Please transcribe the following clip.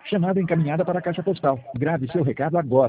Chamada encaminhada para a caixa postal. Grave seu recado agora.